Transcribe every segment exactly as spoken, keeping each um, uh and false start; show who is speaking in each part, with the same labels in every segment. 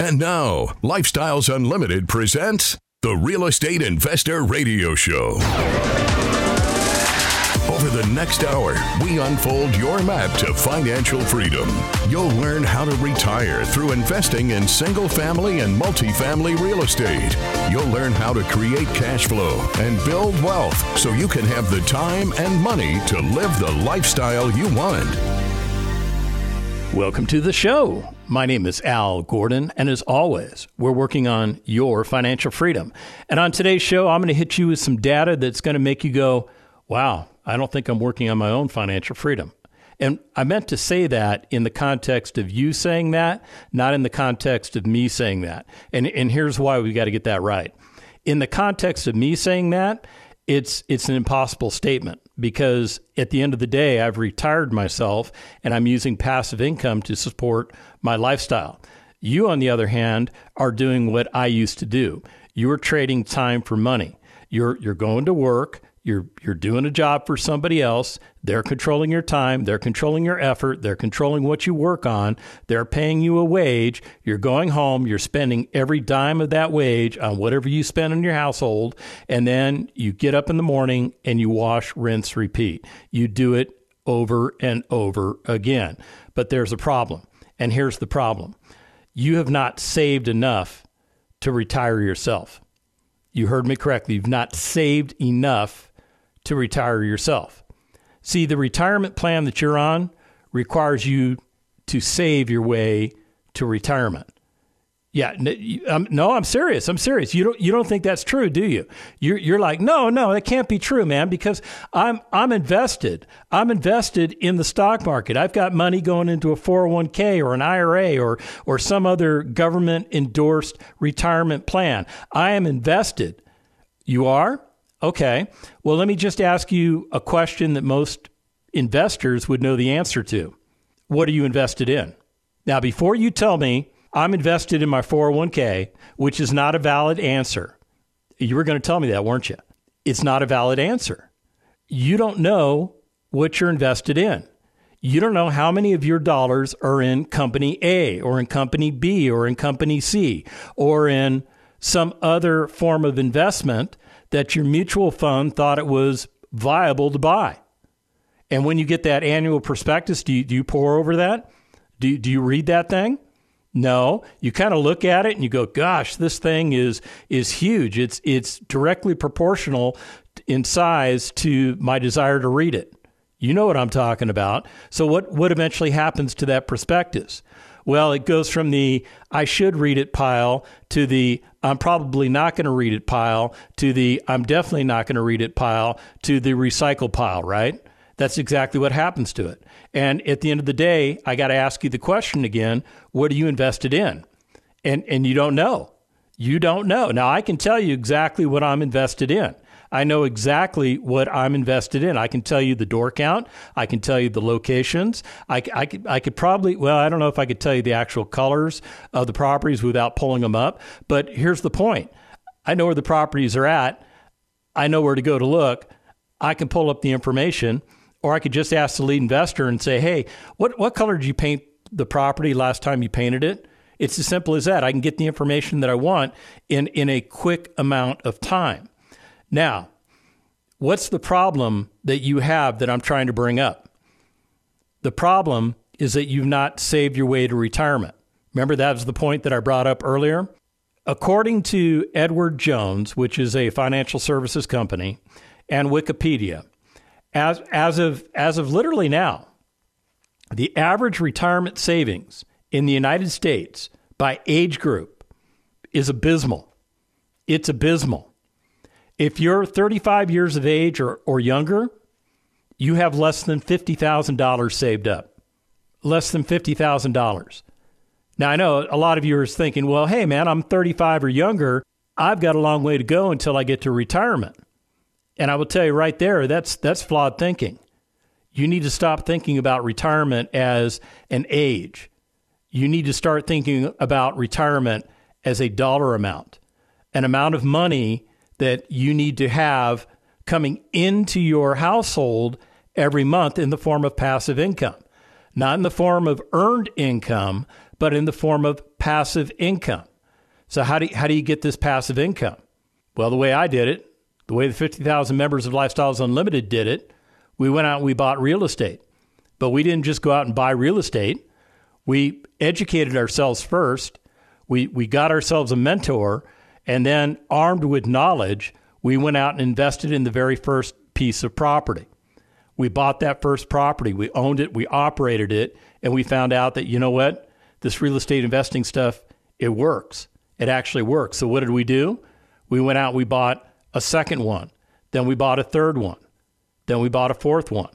Speaker 1: And now, Lifestyles Unlimited presents the Real Estate Investor Radio Show. Over the next hour, we unfold your map to financial freedom. You'll learn how to retire through investing in single-family and multifamily real estate. You'll learn how to create cash flow and build wealth so you can have the time and money to live the lifestyle you want.
Speaker 2: Welcome to the show. My name is Al Gordon, and as always, we're working on your financial freedom. And on today's show, I'm going to hit you with some data that's going to make you go, wow, I don't think I'm working on my own financial freedom. And I meant to say that in the context of you saying that, not in the context of me saying that. And, and here's why we got to get that right. In the context of me saying that, it's it's an impossible statement because at the end of the day, I've retired myself and I'm using passive income to support my lifestyle. You, on the other hand, are doing what I used to do. You're trading time for money. You're you're going to work. You're you're doing a job for somebody else. They're controlling your time. They're controlling your effort. They're controlling what you work on. They're paying you a wage. You're going home. You're spending every dime of that wage on whatever you spend in your household. And then you get up in the morning and you wash, rinse, repeat. You do it over and over again. But there's a problem. And here's the problem. You have not saved enough to retire yourself. You heard me correctly. You've not saved enough to retire yourself. See, the retirement plan that you're on requires you to save your way to retirement. Yeah, no, I'm serious. I'm serious. You don't you don't think that's true, do you? You're you're like, no, no, that can't be true, man, because I'm I'm invested. I'm invested in the stock market. I've got money going into a four oh one k or an I R A or or some other government endorsed retirement plan. I am invested. You are? Okay. Well, let me just ask you a question that most investors would know the answer to. What are you invested in? Now, before you tell me I'm invested in my four oh one k, which is not a valid answer. You were going to tell me that, weren't you? It's not a valid answer. You don't know what you're invested in. You don't know how many of your dollars are in company A or in company B or in company C or in some other form of investment that your mutual fund thought it was viable to buy. And when you get that annual prospectus, do you, do you pour over that? Do, do you read that thing? No, you kind of look at it and you go, gosh, this thing is is huge. It's it's directly proportional in size to my desire to read it. You know what I'm talking about. So what, what eventually happens to that prospectus? Well, it goes from the I should read it pile to the I'm probably not going to read it pile to the I'm definitely not going to read it pile to the recycle pile, right? That's exactly what happens to it. And at the end of the day, I got to ask you the question again, what are you invested in? And and you don't know. You don't know. Now, I can tell you exactly what I'm invested in. I know exactly what I'm invested in. I can tell you the door count. I can tell you the locations. I, I, could, I could probably, well, I don't know if I could tell you the actual colors of the properties without pulling them up. But here's the point. I know where the properties are at. I know where to go to look. I can pull up the information. Or I could just ask the lead investor and say, hey, what, what color did you paint the property last time you painted it? It's as simple as that. I can get the information that I want in, in a quick amount of time. Now, what's the problem that you have that I'm trying to bring up? The problem is that you've not saved your way to retirement. Remember, that was the point that I brought up earlier? According to Edward Jones, which is a financial services company, and Wikipedia, As as of as of literally now, the average retirement savings in the United States by age group is abysmal. It's abysmal. If you're thirty-five years of age or, or younger, you have less than fifty thousand dollars saved up. Less than fifty thousand dollars. Now, I know a lot of you are thinking, well, hey, man, I'm thirty-five or younger. I've got a long way to go until I get to retirement. And I will tell you right there, that's that's flawed thinking. You need to stop thinking about retirement as an age. You need to start thinking about retirement as a dollar amount, an amount of money that you need to have coming into your household every month in the form of passive income. Not in the form of earned income, but in the form of passive income. So how do you, how do you get this passive income? Well, the way I did it, the way the fifty thousand members of Lifestyles Unlimited did it, we went out and we bought real estate. But we didn't just go out and buy real estate. We educated ourselves first. We we got ourselves a mentor, and then armed with knowledge, we went out and invested in the very first piece of property. We bought that first property. We owned it. We operated it. And we found out that, you know what? This real estate investing stuff, it works. It actually works. So what did we do? We went out, we bought a second one. Then we bought a third one. Then we bought a fourth one.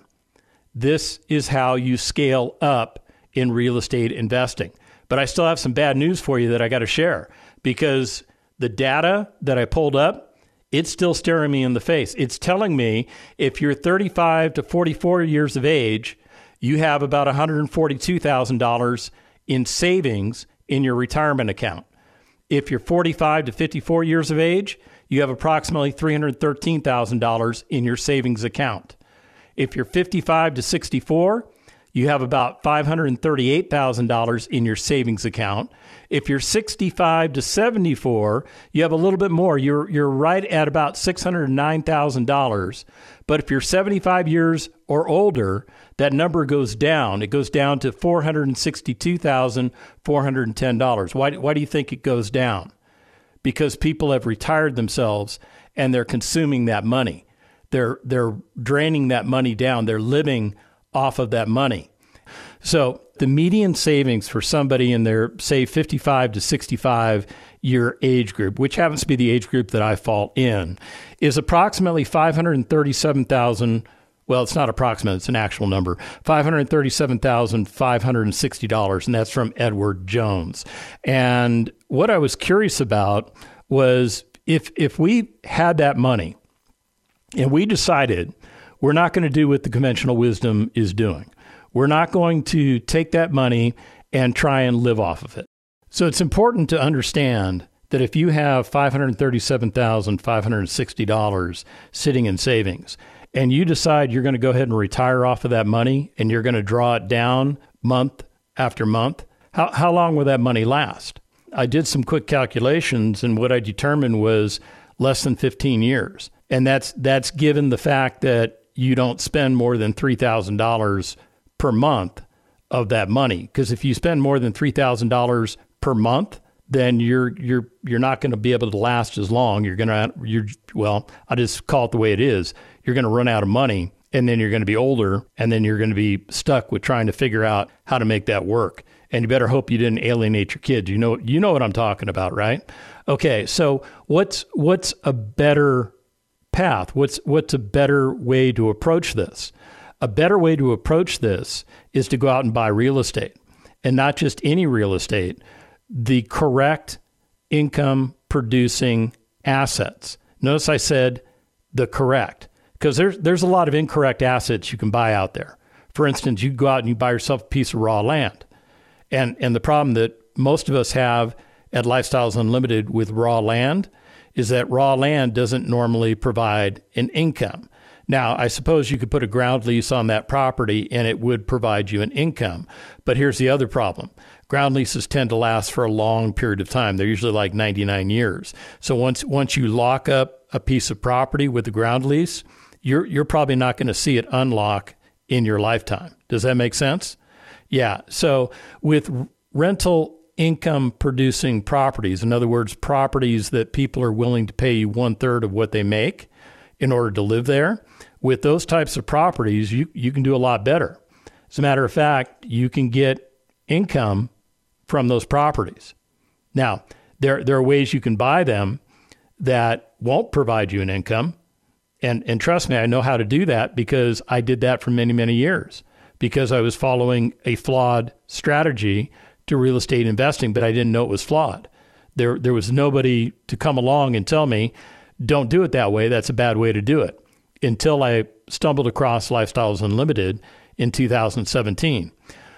Speaker 2: This is how you scale up in real estate investing. But I still have some bad news for you that I got to share, because the data that I pulled up, it's still staring me in the face. It's telling me if you're thirty-five to forty-four years of age, you have about one hundred forty-two thousand dollars in savings in your retirement account. If you're forty-five to fifty-four years of age, you have approximately three hundred thirteen thousand dollars in your savings account. If you're fifty-five to sixty-four, you have about five hundred thirty-eight thousand dollars in your savings account. If you're sixty-five to seventy-four, you have a little bit more. You're you're right at about six hundred nine thousand dollars. But if you're seventy-five years or older, that number goes down. It goes down to four hundred sixty-two thousand four hundred ten dollars. Why, why do you think it goes down? Because people have retired themselves and they're consuming that money. They're they're draining that money down. They're living off of that money. So the median savings for somebody in their, say, fifty-five to sixty-five year age group, which happens to be the age group that I fall in, is approximately five hundred thirty-seven thousand dollars. Well, it's not approximate, it's an actual number, five hundred thirty-seven thousand five hundred sixty dollars, and that's from Edward Jones. And what I was curious about was if if we had that money and we decided we're not going to do what the conventional wisdom is doing. We're not going to take that money and try and live off of it. So it's important to understand that if you have five hundred thirty-seven thousand five hundred sixty dollars sitting in savings and you decide you're going to go ahead and retire off of that money and you're going to draw it down month after month, how, how long will that money last? I did some quick calculations, and what I determined was less than fifteen years. And that's that's given the fact that you don't spend more than three thousand dollars per month of that money. Because if you spend more than three thousand dollars per month, then you're you're you're not going to be able to last as long. You're going to you're well, I'll just call it the way it is. You're going to run out of money, and then you're going to be older, and then you're going to be stuck with trying to figure out how to make that work. And you better hope you didn't alienate your kids. You know you know what I'm talking about, right? Okay, so what's what's a better path? What's what's a better way to approach this? A better way to approach this is to go out and buy real estate, and not just any real estate, the correct income producing assets. Notice I said the correct, because there's there's a lot of incorrect assets you can buy out there. For instance, you go out and you buy yourself a piece of raw land. And and the problem that most of us have at Lifestyles Unlimited with raw land is that raw land doesn't normally provide an income. Now, I suppose you could put a ground lease on that property and it would provide you an income. But here's the other problem. Ground leases tend to last for a long period of time. They're usually like ninety-nine years. So once once you lock up a piece of property with a ground lease, you're you're probably not going to see it unlock in your lifetime. Does that make sense? Yeah. So with rental income producing properties, in other words, properties that people are willing to pay you one third of what they make in order to live there, with those types of properties, you, you can do a lot better. As a matter of fact, you can get income from those properties. Now, there, there are ways you can buy them that won't provide you an income. And, and trust me, I know how to do that because I did that for many, many years. Because I was following a flawed strategy to real estate investing, but I didn't know it was flawed. There there was nobody to come along and tell me, don't do it that way. That's a bad way to do it. Until I stumbled across Lifestyles Unlimited in two thousand seventeen.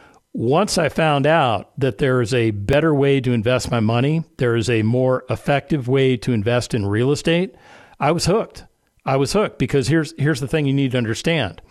Speaker 2: Once I found out that there is a better way to invest my money, there is a more effective way to invest in real estate, I was hooked. I was hooked because here's here's the thing you need to understand.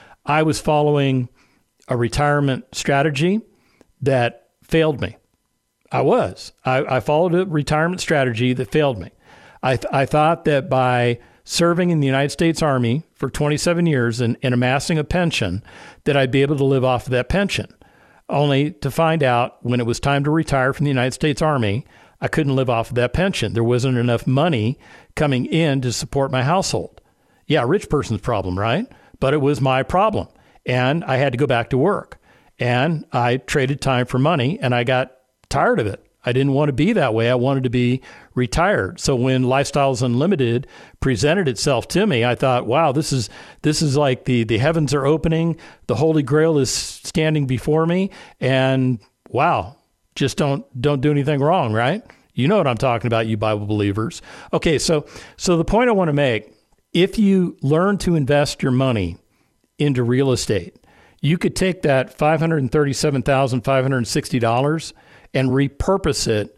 Speaker 2: I was following a retirement strategy that failed me. I was. I, I followed a retirement strategy that failed me. I, th- I thought that by serving in the United States Army for twenty-seven years and, and amassing a pension, that I'd be able to live off of that pension, only to find out when it was time to retire from the United States Army, I couldn't live off of that pension. There wasn't enough money coming in to support my household. Yeah, rich person's problem, right? But it was my problem. And I had to go back to work. And I traded time for money, and I got tired of it. I didn't want to be that way. I wanted to be retired. So when Lifestyles Unlimited presented itself to me, I thought, wow, this is this is like the, the heavens are opening. The Holy Grail is standing before me. And wow, just don't don't do anything wrong, right? You know what I'm talking about, you Bible believers. Okay, so so the point I want to make, if you learn to invest your money into real estate, you could take that five hundred thirty-seven thousand five hundred sixty dollars and repurpose it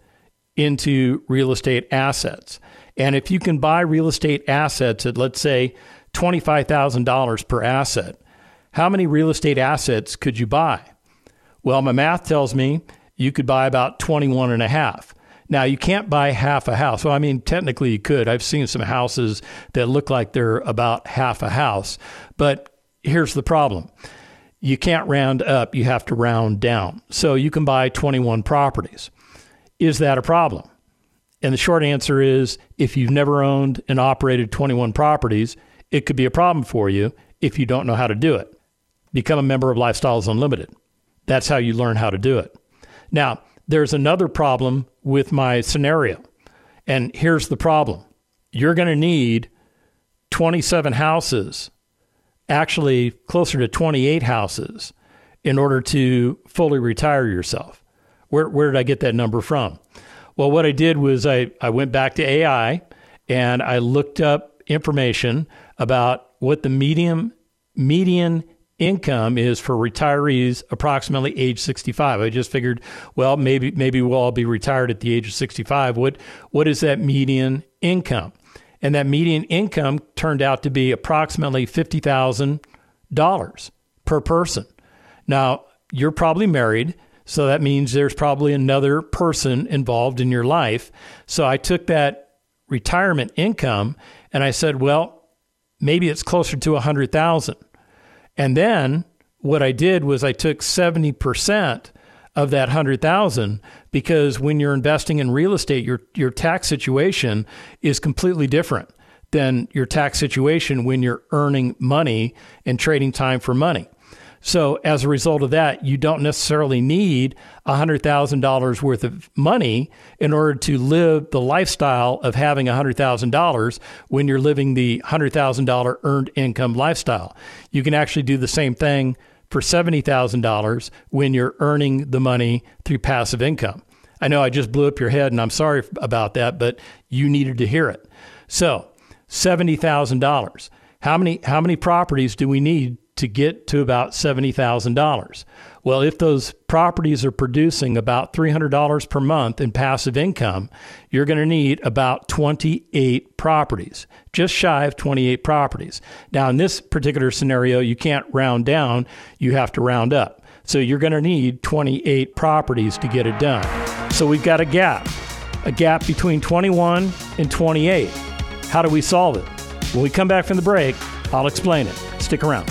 Speaker 2: into real estate assets. And if you can buy real estate assets at, let's say, twenty-five thousand dollars per asset, how many real estate assets could you buy? Well, my math tells me you could buy about twenty-one and a half. Now, you can't buy half a house. Well, I mean, technically you could. I've seen some houses that look like they're about half a house. But here's the problem. You can't round up, you have to round down. So you can buy twenty-one properties. Is that a problem? And the short answer is, if you've never owned and operated twenty-one properties, it could be a problem for you if you don't know how to do it. Become a member of Lifestyles Unlimited. That's how you learn how to do it. Now, there's another problem with my scenario. And here's the problem. You're going to need twenty-seven houses, actually closer to twenty-eight houses, in order to fully retire yourself. Where where did I get that number from? Well, what I did was I, I went back to A I and I looked up information about what the median median income is for retirees approximately age sixty-five. I just figured, well, maybe maybe we'll all be retired at the age of sixty-five. What what is that median income? And that median income turned out to be approximately fifty thousand dollars per person. Now, you're probably married, so that means there's probably another person involved in your life. So I took that retirement income and I said, well, maybe it's closer to one hundred thousand dollars. And then what I did was I took seventy percent of that one hundred thousand dollars, because when you're investing in real estate, your your tax situation is completely different than your tax situation when you're earning money and trading time for money. So as a result of that, you don't necessarily need one hundred thousand dollars worth of money in order to live the lifestyle of having one hundred thousand dollars when you're living the one hundred thousand dollars earned income lifestyle. You can actually do the same thing for seventy thousand dollars when you're earning the money through passive income. I know I just blew up your head, and I'm sorry about that, but you needed to hear it. So seventy thousand dollars. How many, how many properties do we need to get to about seventy thousand dollars? Well, if those properties are producing about three hundred dollars per month in passive income, you're going to need about twenty-eight properties, just shy of twenty-eight properties. Now, in this particular scenario, you can't round down, you have to round up. So you're going to need twenty-eight properties to get it done. So we've got a gap, a gap between twenty-one and twenty-eight. How do we solve it? When we come back from the break, I'll explain it. Stick around.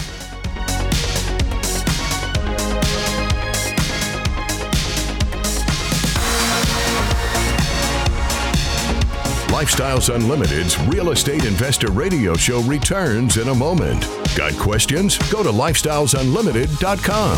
Speaker 1: Lifestyles Unlimited's Real Estate Investor Radio Show returns in a moment. Got questions? Go to lifestyles unlimited dot com.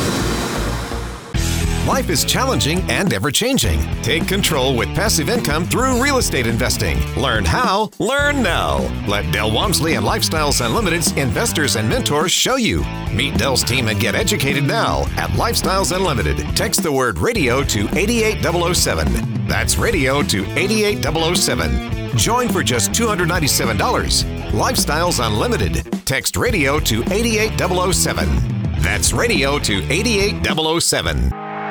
Speaker 3: Life is challenging and ever-changing. Take control with passive income through real estate investing. Learn how, learn now. Let Del Walmsley and Lifestyles Unlimited's investors and mentors show you. Meet Del's team and get educated now at Lifestyles Unlimited. Text the word radio to eight eight zero zero seven. That's radio to eight eight zero zero seven. Join for just two hundred ninety-seven dollars. Lifestyles Unlimited. Text radio to eight eight zero zero seven. That's radio to eight eight zero zero seven.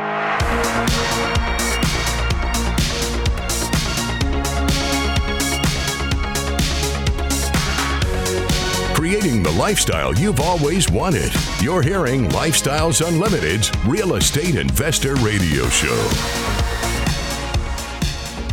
Speaker 1: Creating the lifestyle you've always wanted. You're hearing Lifestyles Unlimited's Real Estate Investor Radio Show.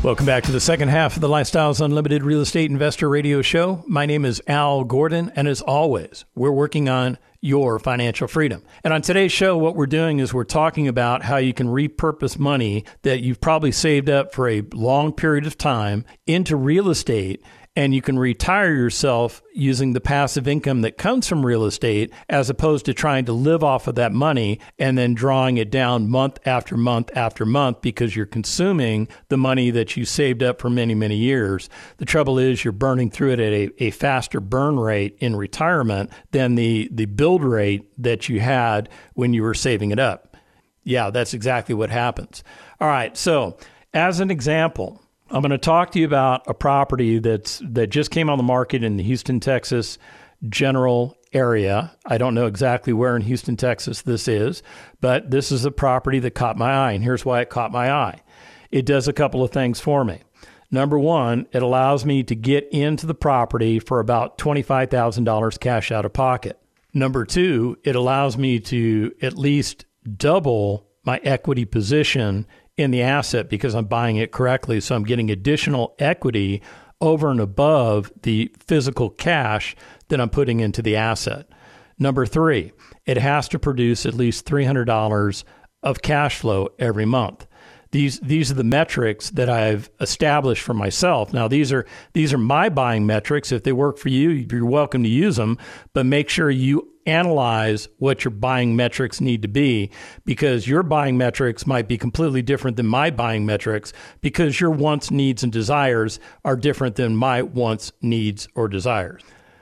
Speaker 2: Welcome back to the second half of the Lifestyles Unlimited Real Estate Investor Radio Show. My name is Al Gordon, and as always, we're working on your financial freedom. And on today's show, what we're doing is we're talking about how you can repurpose money that you've probably saved up for a long period of time into real estate, and you can retire yourself using the passive income that comes from real estate, as opposed to trying to live off of that money and then drawing it down month after month after month because you're consuming the money that you saved up for many, many years. The trouble is you're burning through it at a, a faster burn rate in retirement than the, the build rate that you had when you were saving it up. Yeah, that's exactly what happens. All right, so as an example, I'm going to talk to you about a property that's that just came on the market in the Houston, Texas general area. I don't know exactly where in Houston, Texas this is, but this is a property that caught my eye, and here's why it caught my eye. It does a couple of things for me. Number one, it allows me to get into the property for about twenty-five thousand dollars cash out of pocket. Number two, it allows me to at least double my equity position in the asset because I'm buying it correctly. So I'm getting additional equity over and above the physical cash that I'm putting into the asset. Number three, it has to produce at least three hundred dollars of cash flow every month. These these are the metrics that I've established for myself. Now, these are these are my buying metrics. If they work for you, you're welcome to use them, but make sure you analyze what your buying metrics need to be, because your buying metrics might be completely different than my buying metrics, because your wants, needs, and desires are different than my wants, needs, or desires.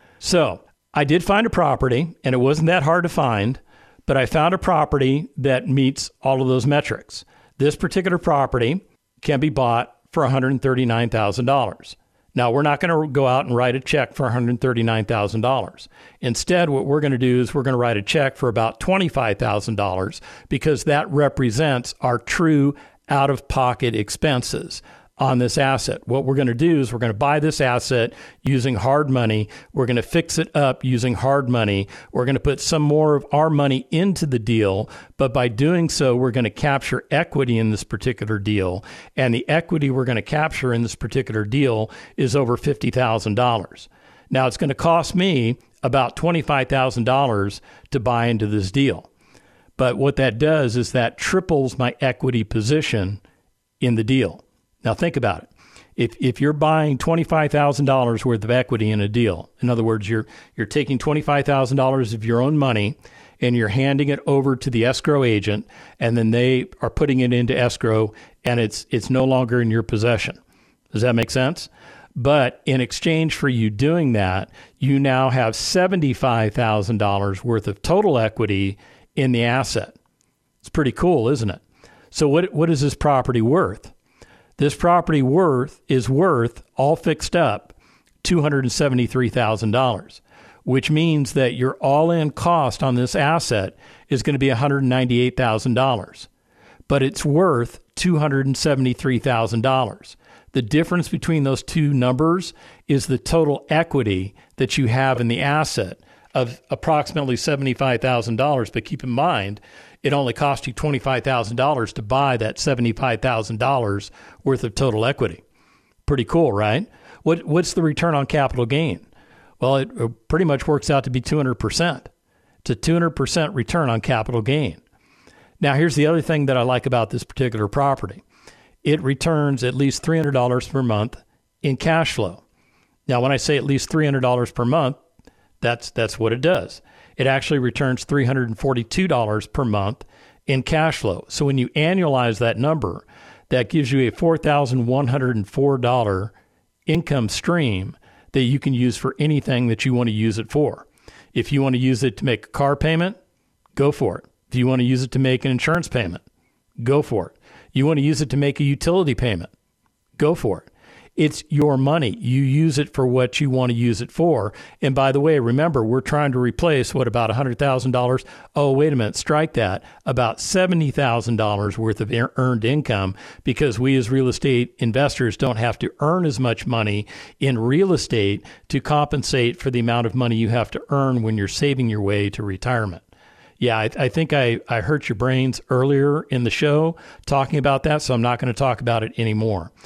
Speaker 2: So I did find a property, and it wasn't that hard to find, but I found a property that meets all of those metrics. This particular property can be bought for one hundred thirty-nine thousand dollars. Now, we're not going to go out and write a check for one hundred thirty-nine thousand dollars. Instead, what we're going to do is we're going to write a check for about twenty-five thousand dollars because that represents our true out-of-pocket expenses on this asset. What we're going to do is we're going to buy this asset using hard money. We're going to fix it up using hard money. We're going to put some more of our money into the deal, but by doing so, we're going to capture equity in this particular deal. And the equity we're going to capture in this particular deal is over fifty thousand dollars. Now, it's going to cost me about twenty-five thousand dollars to buy into this deal. But what that does is that triples my equity position in the deal. Now, think about it. If if you're buying twenty-five thousand dollars worth of equity in a deal, in other words, you're you're taking twenty-five thousand dollars of your own money and you're handing it over to the escrow agent, and then they are putting it into escrow, and it's it's no longer in your possession. Does that make sense? But in exchange for you doing that, you now have seventy-five thousand dollars worth of total equity in the asset. It's pretty cool, isn't it? So what what is this property worth? This property worth is worth, all fixed up, two hundred seventy-three thousand dollars, which means that your all-in cost on this asset is going to be one hundred ninety-eight thousand dollars, but it's worth two hundred seventy-three thousand dollars. The difference between those two numbers is the total equity that you have in the asset of approximately seventy-five thousand dollars, but keep in mind, it only cost you twenty-five thousand dollars to buy that seventy-five thousand dollars worth of total equity. Pretty cool, right? What What's the return on capital gain? Well, it, it pretty much works out to be two hundred percent. It's a two hundred percent return on capital gain. Now, here's the other thing that I like about this particular property. It returns at least three hundred dollars per month in cash flow. Now, when I say at least three hundred dollars per month, that's that's what it does. It actually returns three hundred forty-two dollars per month in cash flow. So when you annualize that number, that gives you a four thousand one hundred four dollars income stream that you can use for anything that you want to use it for. If you want to use it to make a car payment, go for it. If you want to use it to make an insurance payment, go for it. You want to use it to make a utility payment, go for it. It's your money. You use it for what you want to use it for. And by the way, remember, we're trying to replace, what, about one hundred thousand dollars? Oh, wait a minute, strike that. About seventy thousand dollars worth of earned income, because we as real estate investors don't have to earn as much money in real estate to compensate for the amount of money you have to earn when you're saving your way to retirement. Yeah, I, I think I, I hurt your brains earlier in the show talking about that, so I'm not going to talk about it anymore.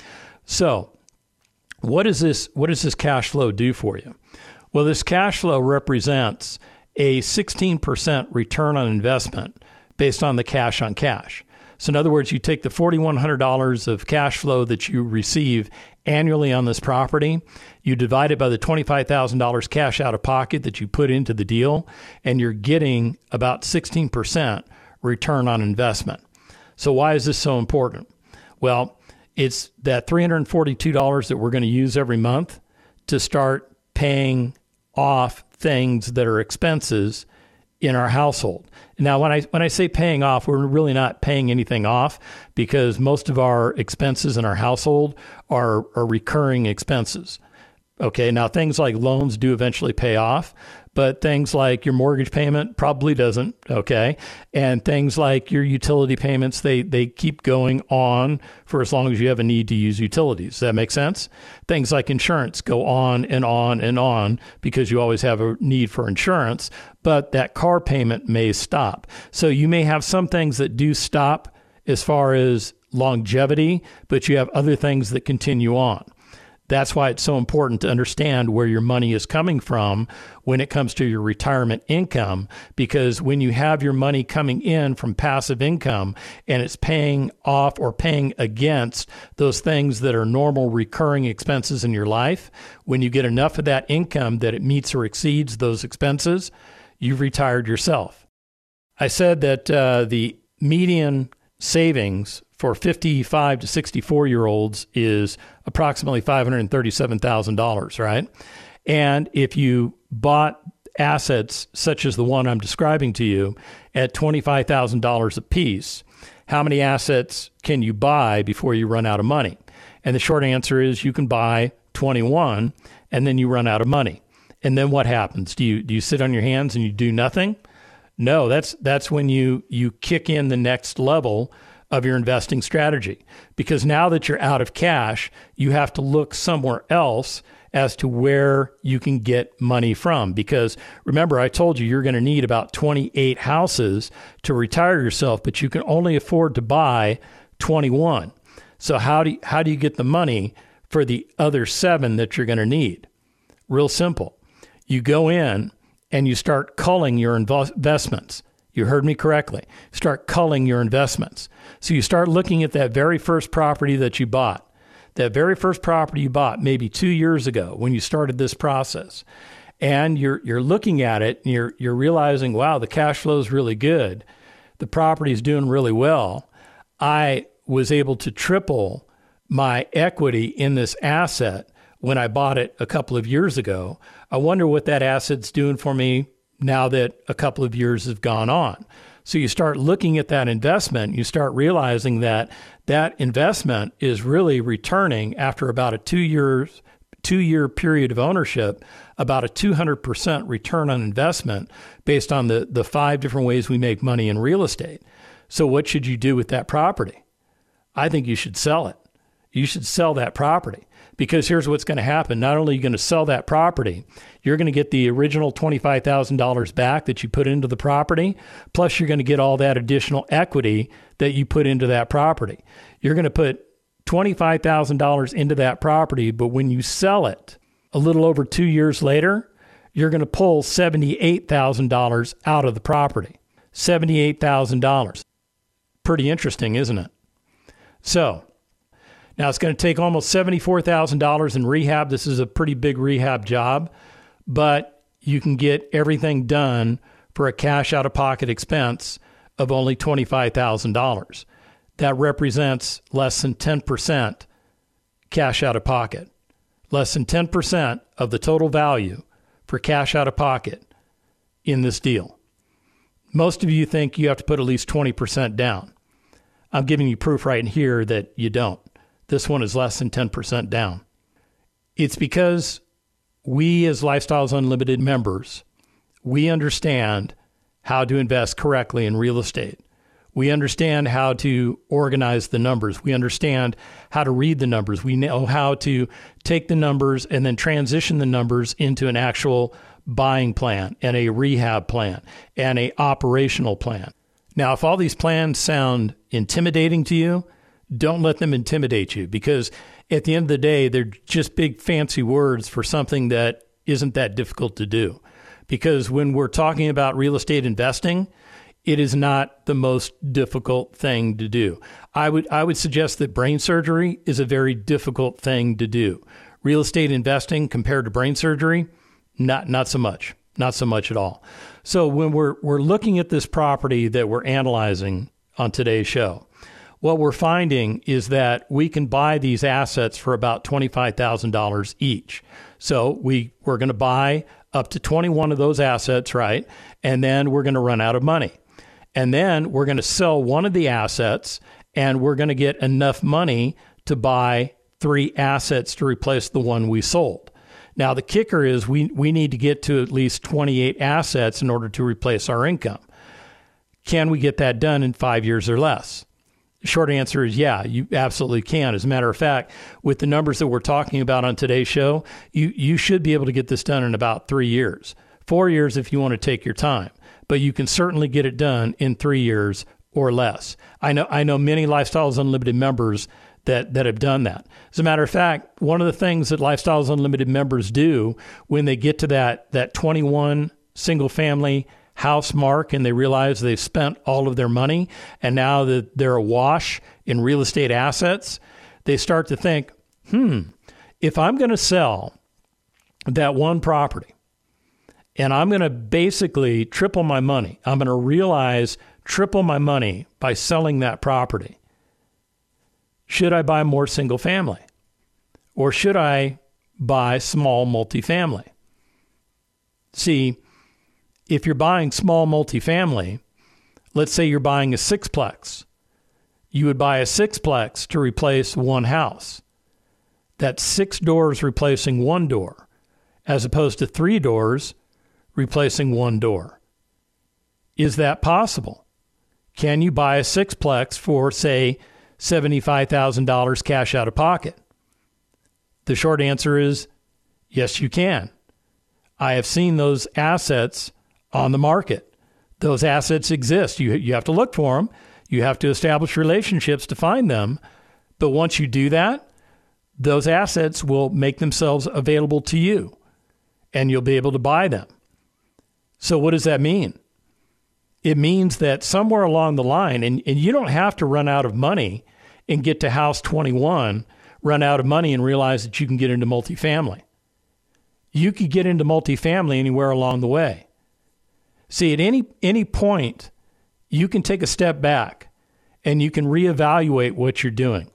Speaker 2: So what does this, what does this cash flow do for you? Well, this cash flow represents a sixteen percent return on investment based on the cash on cash. So in other words, you take the four thousand one hundred dollars of cash flow that you receive annually on this property, you divide it by the twenty-five thousand dollars cash out of pocket that you put into the deal, and you're getting about sixteen percent return on investment. So why is this so important? Well, it's that three hundred forty-two dollars that we're going to use every month to start paying off things that are expenses in our household. Now, when I when I say paying off, we're really not paying anything off because most of our expenses in our household are, are recurring expenses. Okay, now things like loans do eventually pay off, but things like your mortgage payment probably doesn't, okay? And things like your utility payments, they they keep going on for as long as you have a need to use utilities. Does that make sense? Things like insurance go on and on and on because you always have a need for insurance, but that car payment may stop. So you may have some things that do stop as far as longevity, but you have other things that continue on. That's why it's so important to understand where your money is coming from when it comes to your retirement income, because when you have your money coming in from passive income and it's paying off or paying against those things that are normal recurring expenses in your life, when you get enough of that income that it meets or exceeds those expenses, you've retired yourself. I said that uh, the median savings for fifty-five to sixty-four year olds is approximately five hundred thirty-seven thousand dollars, right? And if you bought assets such as the one I'm describing to you at twenty-five thousand dollars a piece, how many assets can you buy before you run out of money? And the short answer is you can buy twenty-one and then you run out of money. And then what happens? Do you do you sit on your hands and you do nothing? No, that's that's when you you kick in the next level of your investing strategy, because now that you're out of cash, you have to look somewhere else as to where you can get money from. Because remember, I told you you're going to need about twenty-eight houses to retire yourself, but you can only afford to buy twenty-one. So how do you, how do you get the money for the other seven that you're going to need? Real simple. You go in and you start culling your inv- investments. You heard me correctly. Start culling your investments. So you start looking at that very first property that you bought, that very first property you bought maybe two years ago when you started this process. And you're you're looking at it and you're you're realizing, wow, the cash flow is really good. The property is doing really well. I was able to triple my equity in this asset when I bought it a couple of years ago. I wonder what that asset's doing for me now that a couple of years have gone on. So you start looking at that investment, you start realizing that that investment is really returning after about a two years, two year period of ownership, about a two hundred percent return on investment based on the, the five different ways we make money in real estate. So what should you do with that property? I think you should sell it. You should sell that property. Because here's what's going to happen. Not only are you going to sell that property, you're going to get the original twenty-five thousand dollars back that you put into the property, plus you're going to get all that additional equity that you put into that property. You're going to put twenty-five thousand dollars into that property, but when you sell it a little over two years later, you're going to pull seventy-eight thousand dollars out of the property. seventy-eight thousand dollars. Pretty interesting, isn't it? So, now, it's going to take almost seventy-four thousand dollars in rehab. This is a pretty big rehab job, but you can get everything done for a cash out-of-pocket expense of only twenty-five thousand dollars. That represents less than ten percent cash out-of-pocket. Less than ten percent of the total value for cash out-of-pocket in this deal. Most of you think you have to put at least twenty percent down. I'm giving you proof right here that you don't. This one is less than ten percent down. It's because we as Lifestyles Unlimited members, we understand how to invest correctly in real estate. We understand how to organize the numbers. We understand how to read the numbers. We know how to take the numbers and then transition the numbers into an actual buying plan and a rehab plan and a operational plan. Now, if all these plans sound intimidating to you, don't let them intimidate you, because at the end of the day, they're just big fancy words for something that isn't that difficult to do. Because when we're talking about real estate investing, it is not the most difficult thing to do. I would I would suggest that brain surgery is a very difficult thing to do. Real estate investing compared to brain surgery, not not so much. Not so much at all. So when we're we're looking at this property that we're analyzing on today's show, what we're finding is that we can buy these assets for about twenty-five thousand dollars each. So we, we're going to buy up to twenty-one of those assets, right? And then we're going to run out of money. And then we're going to sell one of the assets, and we're going to get enough money to buy three assets to replace the one we sold. Now, the kicker is we, we need to get to at least twenty-eight assets in order to replace our income. Can we get that done in five years or less? The short answer is yeah, you absolutely can. As a matter of fact, with the numbers that we're talking about on today's show, you, you should be able to get this done in about three years. Four years if you want to take your time. But you can certainly get it done in three years or less. I know I know many Lifestyles Unlimited members that, that have done that. As a matter of fact, one of the things that Lifestyles Unlimited members do when they get to that, that twenty-one single-family house mark and they realize they've spent all of their money and now that they're awash in real estate assets, they start to think, hmm, if I'm going to sell that one property, and I'm going to basically triple my money. I'm going to realize triple my money by selling that property. Should I buy more single family? Or should I buy small multifamily? See, if you're buying small multifamily, let's say you're buying a sixplex. You would buy a sixplex to replace one house. That's six doors replacing one door, as opposed to three doors replacing one door. Is that possible? Can you buy a sixplex for, say, seventy-five thousand dollars cash out of pocket? The short answer is yes, you can. I have seen those assets on the market. Those assets exist. You, you have to look for them. You have to establish relationships to find them. But once you do that, those assets will make themselves available to you, and you'll be able to buy them. So what does that mean? It means that somewhere along the line, and, and you don't have to run out of money and get to house twenty-one, run out of money and realize that you can get into multifamily. You could get into multifamily anywhere along the way. See, at any any point, you can take a step back and you can reevaluate what you're doing.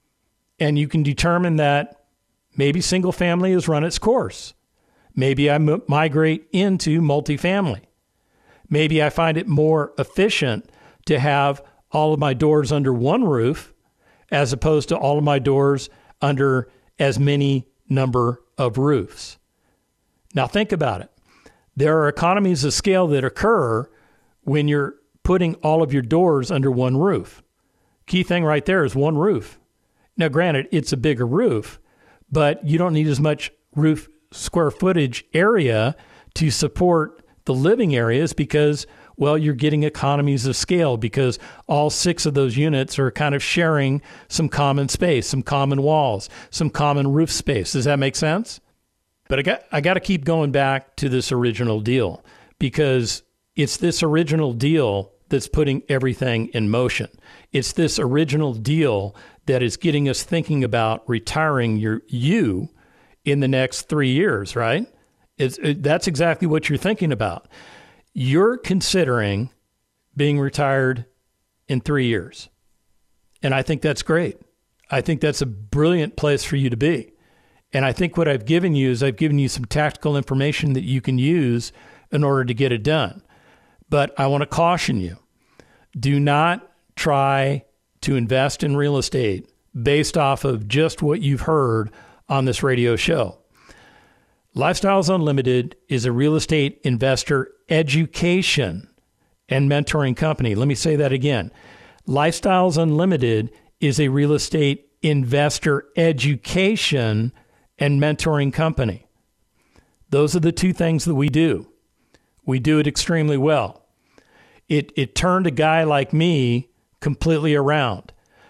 Speaker 2: And you can determine that maybe single family has run its course. Maybe I m- migrate into multifamily. Maybe I find it more efficient to have all of my doors under one roof as opposed to all of my doors under as many number of roofs. Now think about it. There are economies of scale that occur when you're putting all of your doors under one roof. Key thing right there is one roof. Now granted, it's a bigger roof, but you don't need as much roof square footage area to support the living areas because, well, you're getting economies of scale because all six of those units are kind of sharing some common space, some common walls, some common roof space. Does that make sense? But I got I got to keep going back to this original deal because it's this original deal that's putting everything in motion. It's this original deal that is getting us thinking about retiring your you in the next three years, right? It's, it, that's exactly what you're thinking about. You're considering being retired in three years. And I think that's great. I think that's a brilliant place for you to be. And I think what I've given you is I've given you some tactical information that you can use in order to get it done. But I want to caution you. Do not try to invest in real estate based off of just what you've heard on this radio show. Lifestyles Unlimited is a real estate investor education and mentoring company. Let me say that again. Lifestyles Unlimited is a real estate investor education and mentoring company. Those are the two things that we do. We do it extremely well. It it turned a guy like me completely around.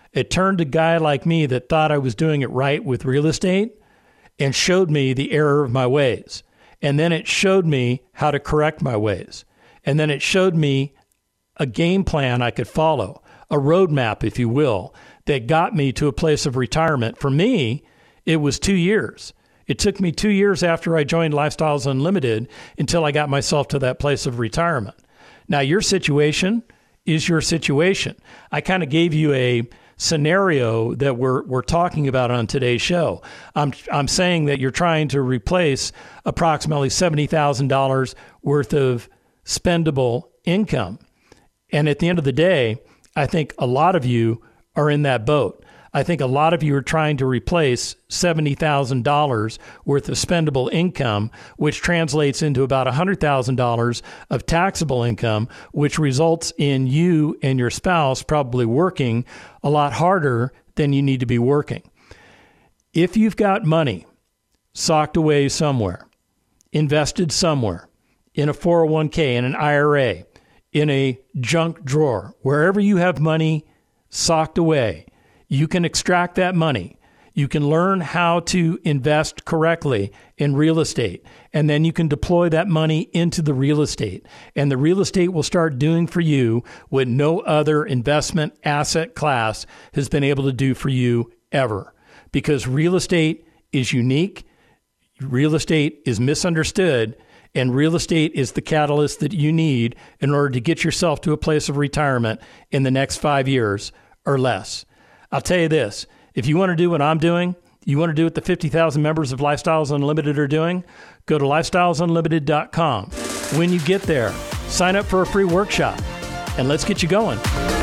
Speaker 2: It turned a guy like me that thought I was doing it right with real estate and showed me the error of my ways. And then it showed me how to correct my ways. And then it showed me a game plan I could follow, a roadmap, if you will, that got me to a place of retirement. For me, it was two years. It took me two years after I joined Lifestyles Unlimited until I got myself to that place of retirement. Now, your situation is your situation. I kind of gave you a scenario that we're we're talking about on today's show. I'm I'm saying that you're trying to replace approximately seventy thousand dollars worth of spendable income. And at the end of the day, I think a lot of you are in that boat. I think a lot of you are trying to replace seventy thousand dollars worth of spendable income, which translates into about one hundred thousand dollars of taxable income, which results in you and your spouse probably working a lot harder than you need to be working. If you've got money socked away somewhere, invested somewhere, in a four oh one k, in an I R A, in a junk drawer, wherever you have money socked away, you can extract that money. You can learn how to invest correctly in real estate, and then you can deploy that money into the real estate. And the real estate will start doing for you what no other investment asset class has been able to do for you ever. Because real estate is unique, real estate is misunderstood, and real estate is the catalyst that you need in order to get yourself to a place of retirement in the next five years or less. I'll tell you this, if you want to do what I'm doing, you want to do what the fifty thousand members of Lifestyles Unlimited are doing, go to lifestyles unlimited dot com. When you get there, sign up for a free workshop, and let's get you going.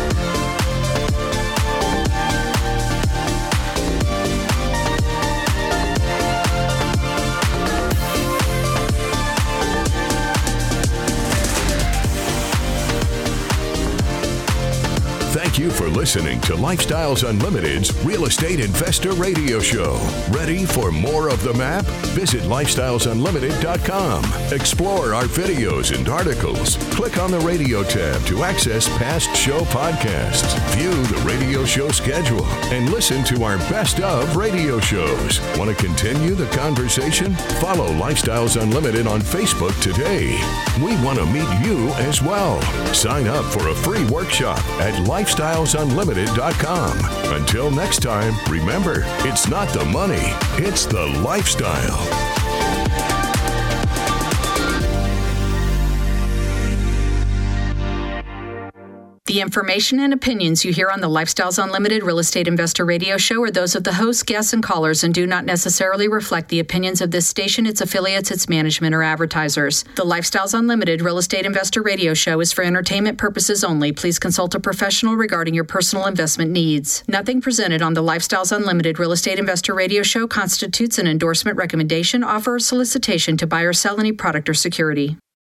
Speaker 1: Thank you for listening to Lifestyles Unlimited's Real Estate Investor Radio Show. Ready for more of the map? Visit lifestyles unlimited dot com. Explore our videos and articles. Click on the radio tab to access past show podcasts. View the radio show schedule and listen to our best of radio shows. Want to continue the conversation? Follow Lifestyles Unlimited on Facebook today. We want to meet you as well. Sign up for a free workshop at lifestyles unlimited dot com. Until next time, remember, it's not the money, it's the lifestyle.
Speaker 4: The information and opinions you hear on the Lifestyles Unlimited Real Estate Investor Radio Show are those of the hosts, guests, and callers and do not necessarily reflect the opinions of this station, its affiliates, its management, or advertisers. The Lifestyles Unlimited Real Estate Investor Radio Show is for entertainment purposes only. Please consult a professional regarding your personal investment needs. Nothing presented on the Lifestyles Unlimited Real Estate Investor Radio Show constitutes an endorsement, recommendation, offer, or solicitation to buy or sell any product or security.